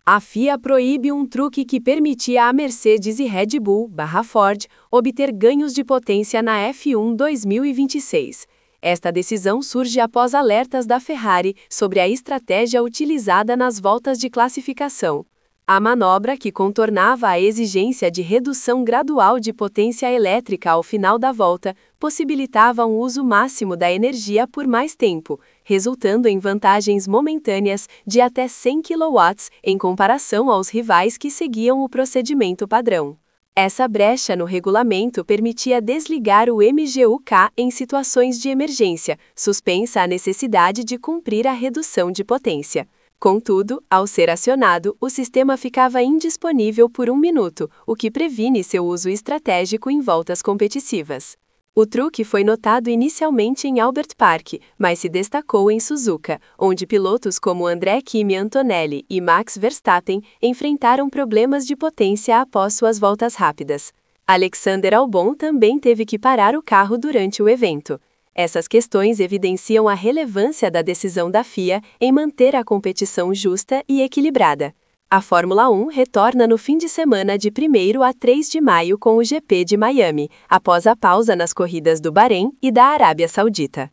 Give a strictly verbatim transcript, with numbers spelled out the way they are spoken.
A F I A proíbe um truque que permitia a Mercedes e Red Bull barra Ford obter ganhos de potência na F um dois mil e vinte e seis. Esta decisão surge após alertas da Ferrari sobre a estratégia utilizada nas voltas de classificação. A manobra, que contornava a exigência de redução gradual de potência elétrica ao final da volta, possibilitava um uso máximo da energia por mais tempo, resultando em vantagens momentâneas de até cem quilowatts em comparação aos rivais que seguiam o procedimento padrão. Essa brecha no regulamento permitia desligar o M G U K em situações de emergência, suspensa a necessidade de cumprir a redução de potência. Contudo, ao ser acionado, o sistema ficava indisponível por um minuto, o que previne seu uso estratégico em voltas competitivas. O truque foi notado inicialmente em Albert Park, mas se destacou em Suzuka, onde pilotos como André Kimi Antonelli e Max Verstappen enfrentaram problemas de potência após suas voltas rápidas. Alexander Albon também teve que parar o carro durante o evento. Essas questões evidenciam a relevância da decisão da F I A em manter a competição justa e equilibrada. A Fórmula um retorna no fim de semana de primeiro a três de maio com o G P de Miami, após a pausa nas corridas do Bahrein e da Arábia Saudita.